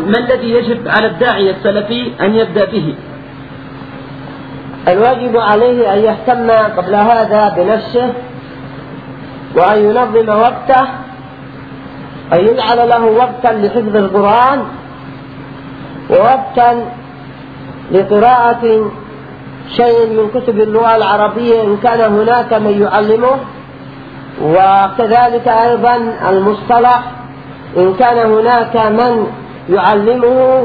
ما الذي يجب على الداعية السلفي أن يبدأ به؟ الواجب عليه أن يهتم قبل هذا بنفسه، وأن ينظم وقته، أن يجعل له وقتا لحفظ القرآن، ووقتا لقراءة شيء من كتب اللغة العربية إن كان هناك من يعلمه، وكذلك أيضا المصطلح إن كان هناك من يعلمه،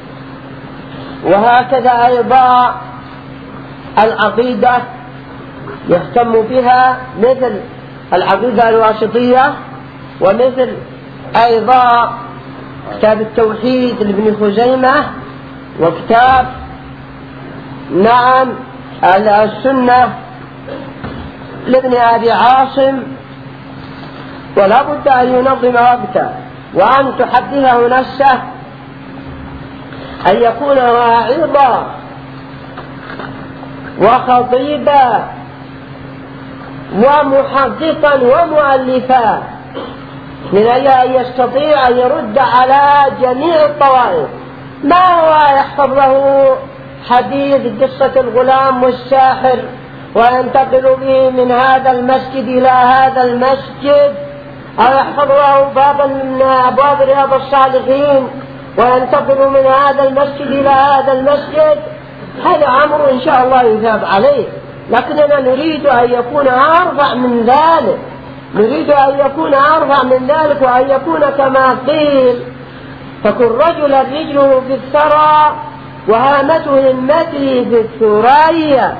وهكذا أيضا العقيدة يهتم بها مثل العقيدة الواسطية، ومثل أيضا كتاب التوحيد لابن خزيمة، وكتاب السنة لابن أبي عاصم. ولا بد أن ينظم وقته، وأن تحدثه نفسه أن يكون واعظا وخطيبا ومحققا ومؤلفا، من أجل أن يستطيع أن يرد على جميع الطوائف. ما هو يحفظ له حديث قصة الغلام والساحر وينتقل به من هذا المسجد إلى هذا المسجد، أو يحفظ له بابا من أبواب رياض الصالحين وينتقل من هذا المسجد إلى هذا المسجد، هذا أمر إن شاء الله يثاب عليه. لكننا نريد أن يكون أرفع من ذلك، نريد أن يكون أرفع من ذلك، وأن يكون كما قيل: فكن رجلا رجله في الثرى وهامته همته في الثريا.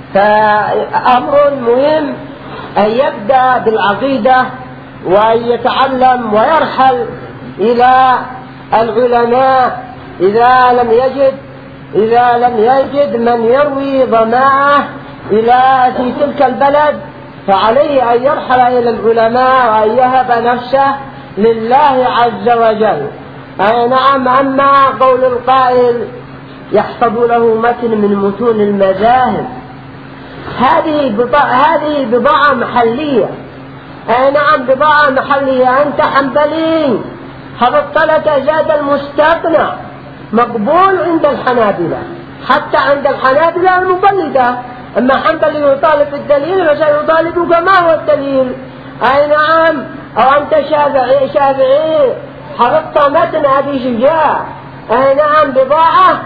فأمر مهم أن يبدأ بالعقيدة، وأن يتعلم ويرحل إلى العلماء إذا لم يجد من يروي ضماعه في تلك البلد، فعليه أن يرحل إلى العلماء وأن يهب نفسه لله عز وجل. نعم. أما قول القائل يحفظ له متن من متون المذاهب، هذه بضاعة محلية. نعم، بضاعة محلية. أنت حنبلي، حفظت لك زاد المستقنع، مقبول عند الحنابلة، حتى عند الحنابلة المقلدة. أما حنبلي يطالب الدليل فسيطالبك ما هو الدليل. نعم. أو أنت شافعي حفظت متن أبي شجاع، نعم، بضاعة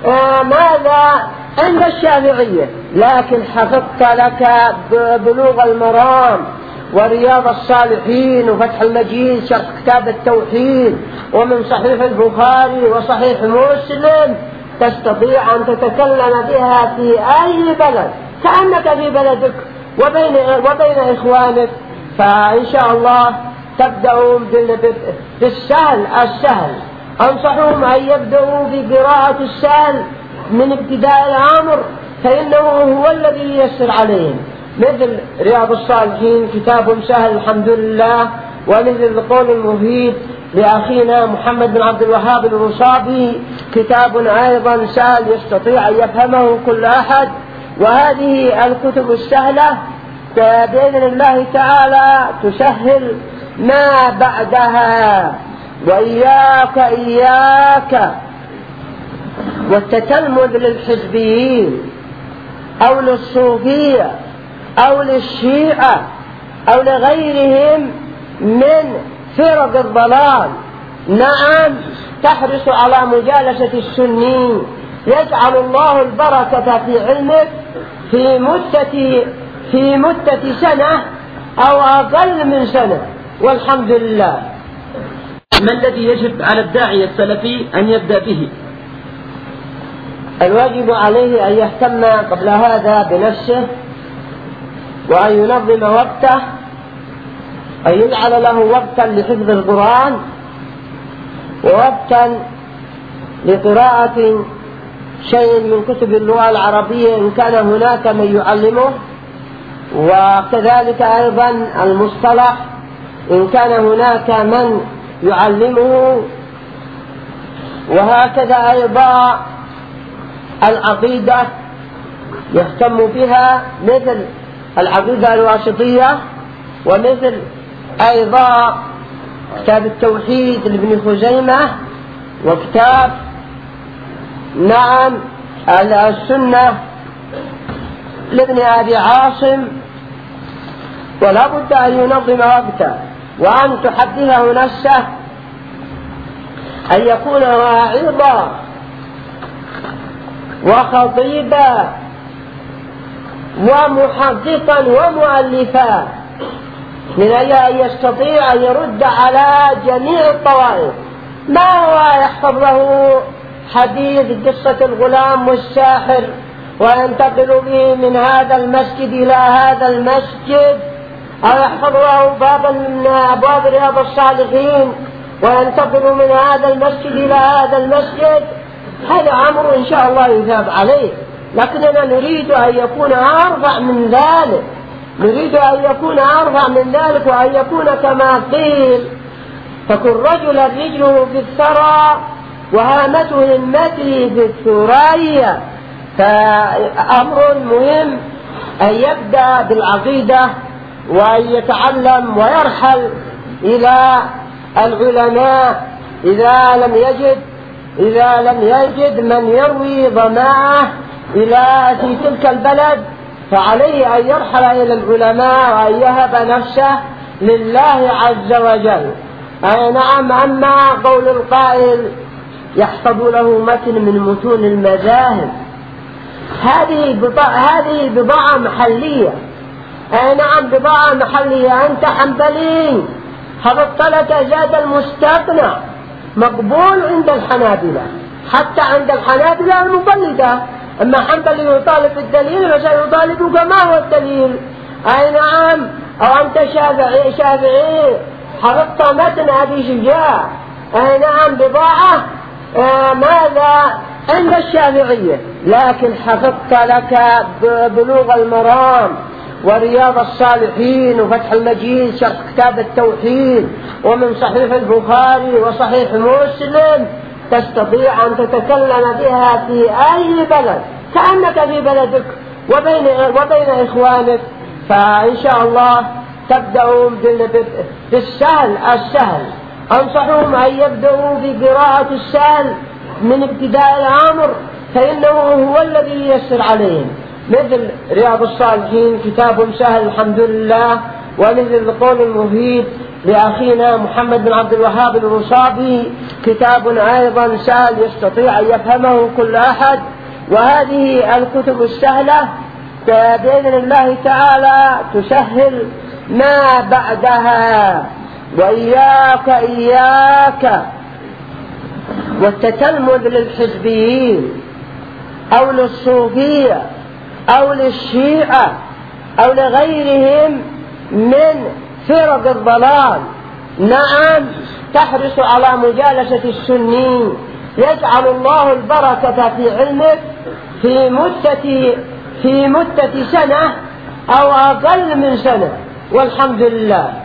ماذا عند الشافعية، لكن حفظت لك بلوغ المرام ورياض الصالحين وفتح المجيد شرح كتاب التوحيد ومن صحيح البخاري وصحيح مسلم، تستطيع أن تتكلم بها في أي بلد كأنك في بلدك وبين إخوانك. فإن شاء الله تبدأوا بالسهل. أنصحهم أن يبدأوا بقراءة السهل من ابتداء الأمر، فإنه هو الذي ييسر عليهم، مثل رياض الصالحين كتاب سهل الحمد لله، ومثل القول المفيد لأخينا محمد بن عبد الوهاب الرصابي كتاب أيضا سهل يستطيع أن يفهمه كل أحد. وهذه الكتب السهلة بإذن الله تعالى تسهل ما بعدها. وإياك والتتلمذ للحزبيين أو للصوفية أو للشيعة أو لغيرهم من فرق الضلال. نعم، تحرص على مجالسة السنين، يجعل الله البركة في علمك في مدة سنة أو أقل من سنة، والحمد لله. ما الذي يجب على الداعية السلفي أن يبدأ به؟ الواجب عليه أن يهتم قبل هذا بنفسه، وأن ينظم وقته، أن يجعل له وقتا لحفظ القرآن، ووقتا لقراءة شيء من كتب اللغة العربية إن كان هناك من يعلمه، وكذلك أيضا المصطلح إن كان هناك من يعلمه، وهكذا أيضا العقيدة يهتم بها مثل العقيدة الواسطية، ومثل أيضا كتاب التوحيد لابن خزيمة، وكتاب نعم السنة لابن أبي عاصم، ولا بد أن ينظم وقته وأن تحدثه نفسه، أن يكون واعظا وخطيبا ومحدثا ومؤلفا من أجل أن يستطيع أن يرد على جميع الطوائف. ما هو يحفظ له حديث قصة الغلام والساحر وينتقل به من هذا المسجد إلى هذا المسجد، أو يحفظ له بابا من أبواب رياض الصالحين وينتقل من هذا المسجد إلى هذا المسجد، هذا أمر إن شاء الله يثاب عليه، لكننا نريد أن يكون أرفع من ذلك، نريد أن يكون أرفع من ذلك، وأن يكون كما قيل: فكن رجلا رجله في الثرى وهامته همته في الثريا. فأمر مهم أن يبدأ بالعقيدة وأن يتعلم ويرحل إلى العلماء إذا لم يجد من يروي ضماعه في تلك البلد، فعليه أن يرحل إلى العلماء وأن يهب نفسه لله عز وجل. أي نعم. أما قول القائل يحفظ له متن من متون المذاهب، هذه بضاعة محلية. أي نعم، بضاعة محلية. أنت حنبلي، حفظت لك زاد المستقنع مقبول عند الحنابلة، حتى عند الحنابلة المقلدة. أما حنبلي يطالب الدليل فسيطالبك ما هو الدليل. أي نعم. أو أنت شافعي حفظت متن أبي شجاع، أي نعم، بضاعة ماذا عند الشافعية، لكن حفظت لك بلوغ المرام ورياض الصالحين وفتح المجيد شرح كتاب التوحيد ومن صحيح البخاري وصحيح مسلم، تستطيع أن تتكلم بها في أي بلد كأنك في بلدك وبين إخوانك. فإن شاء الله تبدأوا بالسهل. أنصحهم أن يبدأوا بقراءة السهل من ابتداء الأمر، فإنه هو الذي ييسر عليهم، مثل رياض الصالحين كتاب سهل الحمد لله، ومثل القول المفيد لأخينا محمد بن عبد الوهاب الرصابي كتاب أيضا سهل يستطيع أن يفهمه كل أحد. وهذه الكتب السهلة بإذن الله تعالى تسهل ما بعدها. وإياك والتتلمذ للحزبيين أو للصوفية أو للشيعة أو لغيرهم من فرق الضلال. نعم، تحرص على مجالسة السنين، يجعل الله البركة في علمك في مدة سنة أو أقل من سنة، والحمد لله.